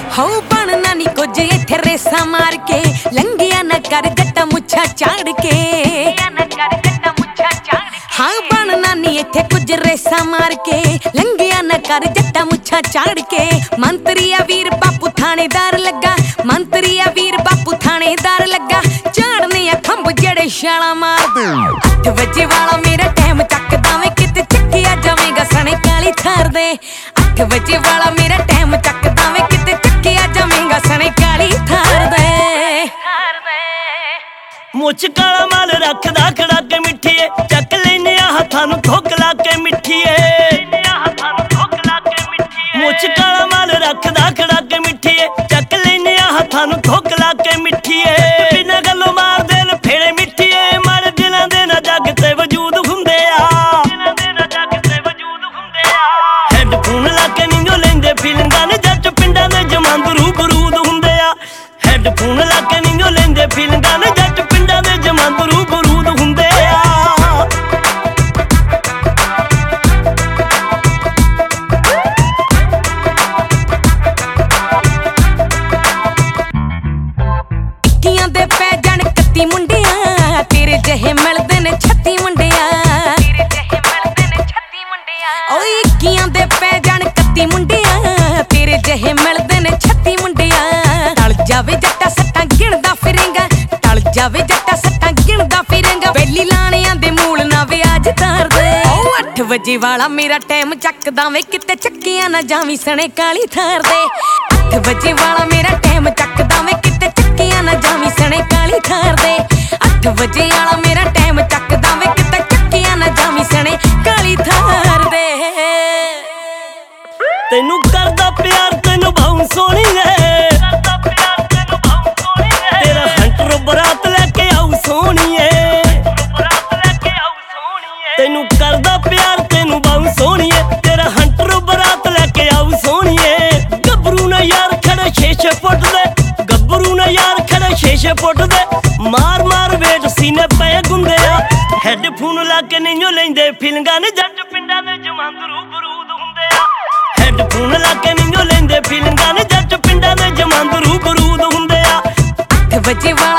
हो बनना नी कुछ इत्थे रेसा मार के लंघिया न कर जट्टा मुच्छा चाड़ के हाँ बनना नी इत्थे कुछ रेसा मार के लंघिया न कर जट्टा मुच्छा चाड़ के मंत्री आ वीर बापू थानेदार लगा मंत्री आ वीर बापू थानेदार लगा झाड़ने आ खंभ जड़े छाला मार 8 बजे वाला मेरा टाइम चकदा वे किते चक्किया जावेगा सने काली थार दे 8 बजे वाला मेरा टाइम चकदा वे किते चक्किया जावेगा सने काली थार दे मुछ काला माल रखदा खड़ा के मिठीए चक लेने हत्थां नूं ठोक ला के मिठीए मुछ काला माल रखदा खड़ा के मिठीए चक लेने हत्थां नूं ठोक ला के मिठीए बिना गल्लों मार देन फेड़े मिठीए मारे दिनां दे ना जग ते वजूद हुंदे आ हेडफोन ला के नींजो लेंदे फीलिंगां ने जट पिंडां दे जमांदरू बरूद हुंदे आ हेडफोन ला के नींजो लेंदे फीलिंगां ने जट पिंडां दे जमांदरू बरूद हुंदे आ दे पै जान 31 मुंडिया तेरे जहे मिलदे ने 36 मुंडिया ओए 21 दे पै जान 31 मुंडिया तेरे जहे मिलदे ने 36 मुंडिया टल जावे जट्टा सट्टां गिणदा फिरेंगा टल जावे जट्टा सट्टां गिणदा फिरेंगा बेली लाणियां दे मूल ना विआज तार दे ओ 8 बजे वाला मेरा टाइम चकदा वे किते चक्कियां ना जावी सने काली थार दे 8 बजे वाला मेरा टाइम चकदा वे किते चक्कियां ना जावी सने काली थार दे 8 बजे वाला मेरा टाइम चकदा वे किते चक्कियां ना जावी सने काली थार दे तेनू करदा प्यार तेनू भाऊ सोहणीए तेरा हंटर बरात लेके आऊ सोहणीए तेनू करदा प्यार तेनू भाऊ सोहणीए तेरा हंटर बरात लेके आऊ सोहणीए गबरू ना यार खड़े 6-6 फुट दे गबरू ना यार खड़े 6-6 फुट दे मार मार वेट सीने पे गुंदे आ हेडफोन ला के नहीं लेंदे फीलिंगां ने जट पिंडां दे जमांदरू बरूद हुंदे आ हेडफोन ला के नहीं लेंदे फीलिंगां ने जट पिंडां दे जमांदरू बरूद हुंदे आ 8 बजे वाला